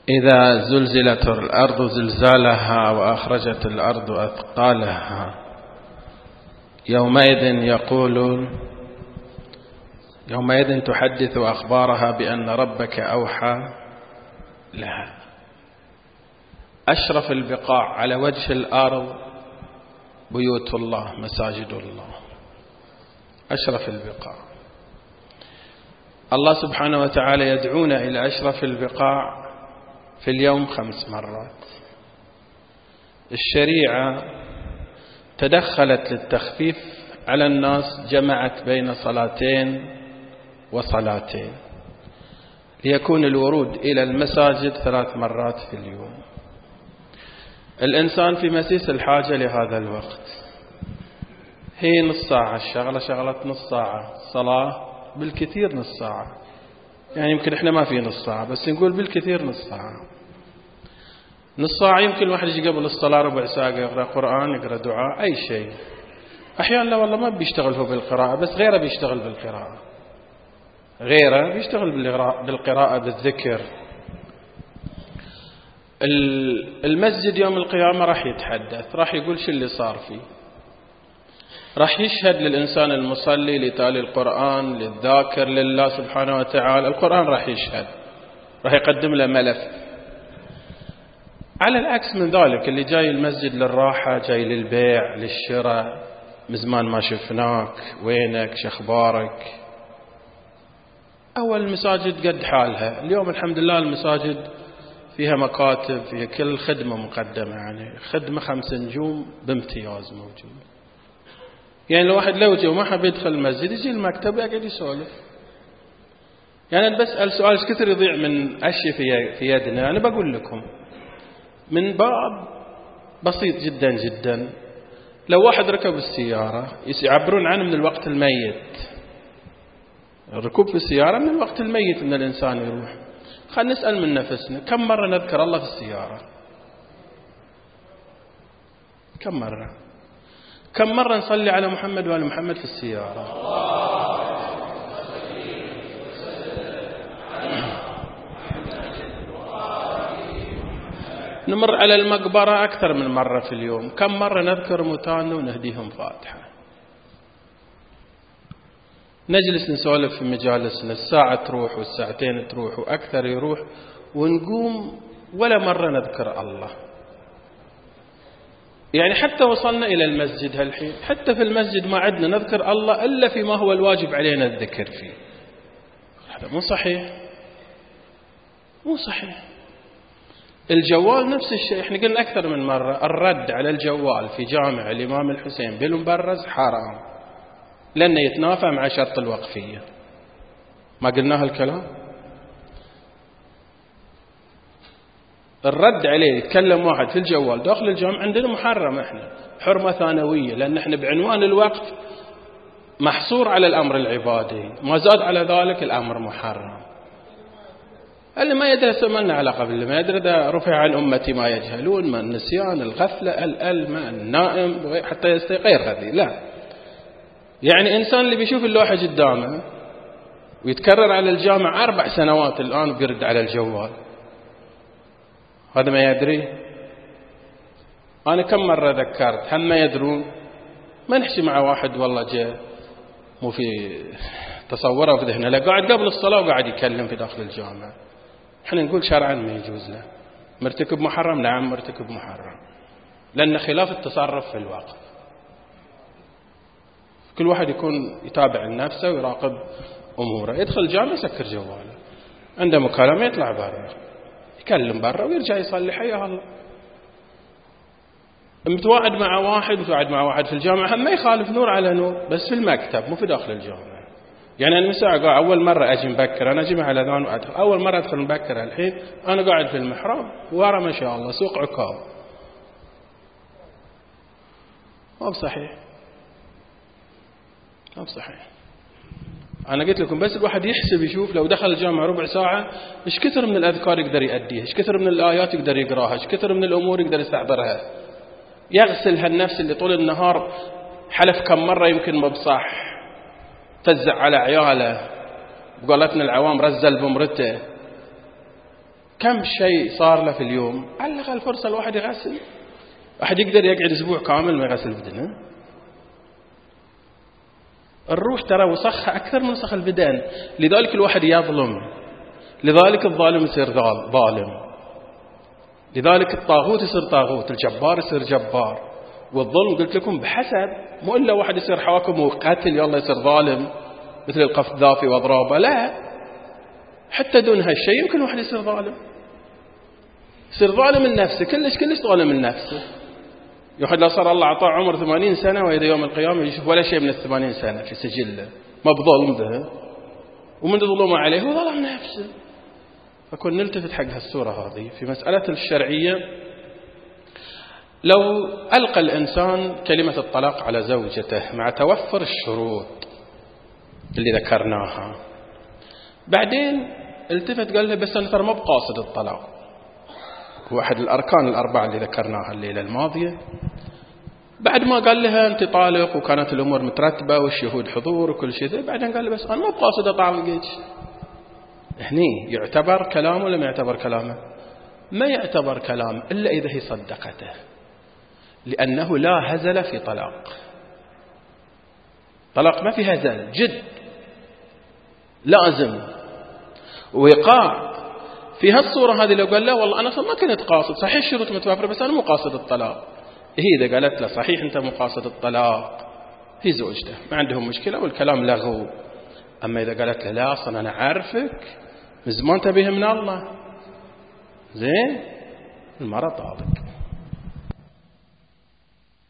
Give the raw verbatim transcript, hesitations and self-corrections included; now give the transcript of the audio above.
إذا زلزلت الأرض زلزالها وأخرجت الأرض أثقالها يومئذ يقول يومئذ تحدث أخبارها بأن ربك أوحى لها. أشرف البقاع على وجه الأرض بيوت الله، مساجد الله، أشرف البقاع. الله سبحانه وتعالى يدعونا إلى أشرف البقاع في اليوم خمس مرات. الشريعة تدخلت للتخفيف على الناس، جمعت بين صلاتين وصلاتين ليكون الورود إلى المساجد ثلاث مرات في اليوم. الإنسان في مسيس الحاجة لهذا الوقت، هي نص ساعة، الشغلة شغلت نص ساعة، صلاة بالكثير نص ساعة، يعني يمكن إحنا ما في نص ساعة بس نقول بالكثير نص ساعة. نص ساعة يمكن الواحد يجي قبل الصلاة ربع ساعة يقرأ قرآن، يقرأ دعاء، أي شيء. أحيانا لا والله ما بيشتغل هو بالقراءة، بس غيره بيشتغل بالقراءة، غيره بيشتغل بالقراءة بالذكر. المسجد يوم القيامة راح يتحدث، راح يقول شو اللي صار فيه، راح يشهد للإنسان المصلي لتالي القرآن للذاكر لله سبحانه وتعالى. القرآن راح يشهد، راح يقدم له ملف. على العكس من ذلك اللي جاي المسجد للراحة، جاي للبيع للشراء، مزمان ما شفناك، وينك، شخبارك. أول المساجد قد حالها، اليوم الحمد لله المساجد فيها مكاتب، فيها كل خدمة مقدمة، يعني خدمة خمس نجوم بامتياز موجود. يعني الواحد لو جاء وما حب يدخل المسجد يجي المكتب يقعد يسولف. يعني أنا بسأل سؤال، ايش كثر يضيع من أشي في في يدنا؟ أنا بقول لكم من باب بسيط جدا جدا. لو واحد ركب السيارة يعبرون عنه من الوقت الميت، الركوب في السيارة من الوقت الميت من الإنسان يروح. خلينا نسأل من نفسنا، كم مرة نذكر الله في السيارة؟ كم مرة؟ كم مرة نصلي على محمد وآل محمد في السيارة؟ نمر على المقبرة أكثر من مرة في اليوم. كم مرة نذكر موتانا ونهديهم فاتحة؟ نجلس نسولف في مجالسنا، الساعة تروح والساعتين تروح وأكثر يروح ونقوم ولا مرة نذكر الله. يعني حتى وصلنا إلى المسجد هالحين، حتى في المسجد ما عدنا نذكر الله إلا فيما هو الواجب علينا الذكر فيه. هذا مو صحيح، مو صحيح. الجوال نفس الشيء، احنا قلنا أكثر من مرة الرد على الجوال في جامع الإمام الحسين بالمبرز حرام، لأنه يتنافى مع شرط الوقفية. ما قلنا هالكلام؟ الرد عليه يتكلم واحد في الجوال داخل الجامع عندنا محرم، احنا حرمة ثانوية، لأن احنا بعنوان الوقت محصور على الأمر العبادي، ما زاد على ذلك الأمر محرم. اللي ما يدري ما لنا علاقة باللي ما يدري، ده رفع عن أمتي ما يجهلون، ما النسيان، الغفلة، الأل، ما النائم حتى يستيقظ غذي، لا. يعني إنسان اللي بيشوف اللوحة قدامه ويتكرر على الجامع أربع سنوات الآن وبيرد على الجوال، هذا ما يدري. أنا كم مرة ذكرت، هم ما يدرون. ما نحكي مع واحد والله جاء مو في تصوره في ذهنه، لا قاعد قبل الصلاة وقاعد يكلم في داخل الجامع. احنا نقول شرعا ما يجوز له. مرتكب محرم؟ نعم مرتكب محرم، لأن خلاف التصرف في الواقع. كل واحد يكون يتابع نفسه ويراقب أموره. يدخل الجامع يسكر جواله، عنده مكالمة يطلع برا يكلم برا ويرجع يصلي، حيا الله. متواعد مع واحد متواعد مع واحد في الجامعة، هم ما يخالف نور على نور، بس في المكتب مو في داخل الجامعة. يعني أنا مساء قاعد أول مرة أجي مبكر، أنا أجي مع الأذان وأدخل أول مرة أدخل مبكر الحين، أنا قاعد في المحراب ورا ما شاء الله سوق عكاظ. ما بصحيح، ما بصحيح. أنا قلت لكم بس الواحد يحسب يشوف لو دخل الجامعة ربع ساعة إيش كثر من الأذكار يقدر يأديها، إيش كثر من الآيات يقدر يقراها، إيش كثر من الأمور يقدر يستحضرها. يغسل هالنفس اللي طول النهار حلف كم مرة يمكن ما بصح، فزع على عياله، بقولتنا العوام رزل بمرته، كم شيء صار له في اليوم، على الأقل فرصة الواحد يغسل. واحد يقدر يقعد أسبوع كامل ما يغسل بدنه؟ الروح ترى وسخها أكثر من وسخ البدن، لذلك الواحد يظلم، لذلك الظالم يصير ظالم، لذلك الطاغوت يصير طاغوت، الجبار يصير جبار. والظلم قلت لكم بحسب، مو إلا واحد يصير حاكم وقتل يلا يصير ظالم مثل القذافي وأضرابه، لا، حتى دون هالشيء يمكن واحد يصير ظالم، يصير ظالم من نفسه، كلش كلش ظالم من نفسه. واحد لو صار الله أعطاه عمر ثمانين سنة وإذا يوم القيامة يشوف ولا شيء من الثمانين سنة في سجله، ما بظلم به، ومن ظلمه عليه هو ظلم نفسه. فكن نلتفت حق هالسورة هذه في مسألة الشرعية. لو ألقى الإنسان كلمة الطلاق على زوجته مع توفر الشروط اللي ذكرناها، بعدين التفت قال له بس أنا ترى ما بقاصد الطلاق، هو أحد الأركان الأربعة اللي ذكرناها الليلة الماضية. بعد ما قال لها أنت طالق وكانت الأمور مترتبة والشهود حضور وكل شيء، بعدين قال له بس أنا ما بقاصد أطلقك. هني يعتبر كلامه ولا ما يعتبر كلامه؟ ما يعتبر كلام إلا إذا هي صدقته، لأنه لا هزل في طلاق. طلاق ما في هزل، جد لازم وقاع. في هالصورة هذه لو قال لا والله أنا أصلا ما كنت قاصد، صحيح الشروط متوافرة بس أنا مو قاصد الطلاق، هي إذا قالت له صحيح أنت مو قاصد الطلاق، هي زوجته ما عندهم مشكلة والكلام لغو. أما إذا قالت له لا أصلا أنا عارفك من زمان تبيه من الله، زين، المرأة طالق.